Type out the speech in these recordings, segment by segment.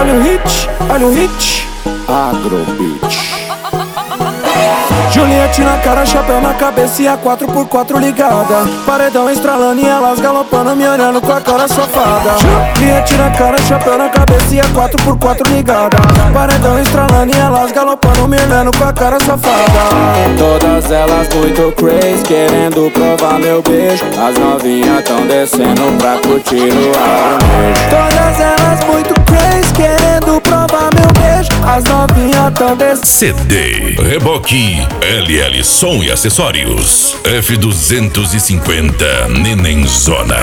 olha o hit, Agrobeat. Juliette na cara, chapéu na cabeça e a 4x4 ligada. Paredão estralando e elas galopando, me olhando com a cara safada. Juliette na cara, chapéu na cabeça e a 4x4 ligada. Paredão estralando e elas galopando, me olhando com a cara safada. Todas elas muito crazy, querendo provar meu beijo. As novinhas tão descendo pra curtir o arnejo. Todas elas muito crazy, querendo provar meu beijo. As novinhas tão descendo. CD, reboque, LL Som e Acessórios, F250, Nenenzona.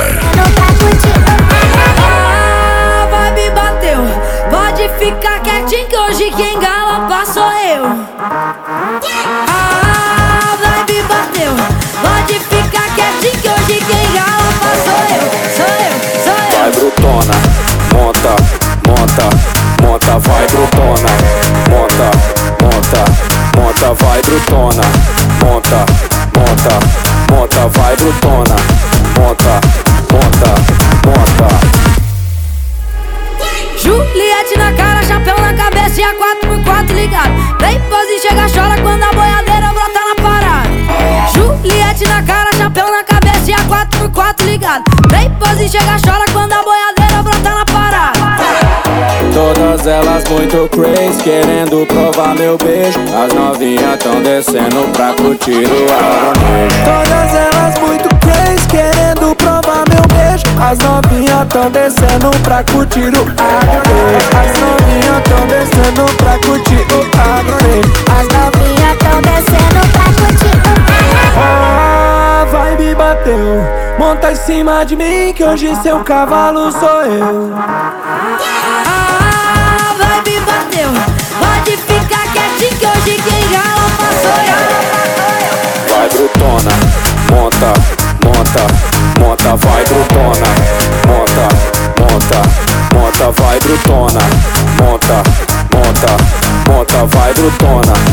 A vibe bateu, pode ficar quietinho que hoje quem galopa sou eu. A vibe bateu, pode ficar quietinho que hoje quem galopa sou eu. Vai brutona, monta, monta, monta, vai brutona, monta, monta, monta, vai brutona, monta, monta, monta, vai brutona, monta, monta, monta. Juliette na cara, chapéu na cabeça e a 4x4 ligado. Vem pose e chega, chora quando a boiadeira brota na parada. Juliette na cara, chapéu na cabeça e a 4x4 ligado. Vem pose e chega, chora quando a boiadeira brota na parada. Todas elas muito crazy, querendo provar meu beijo. As novinhas tão descendo pra curtir o arnejo. Todas elas muito crazy, querendo provar meu beijo. As novinhas tão descendo pra curtir o arnejo. As novinhas tão descendo pra curtir o arnejo. As novinhas tão descendo pra curtir o A vibe bateu, monta em cima de mim que hoje seu cavalo sou eu. A vibe bateu, pode ficar quietinho que hoje quem galopa sou eu. Vai brutona, monta, monta, monta, vai brutona, monta, monta, monta, vai brutona, monta, monta, monta, vai brutona.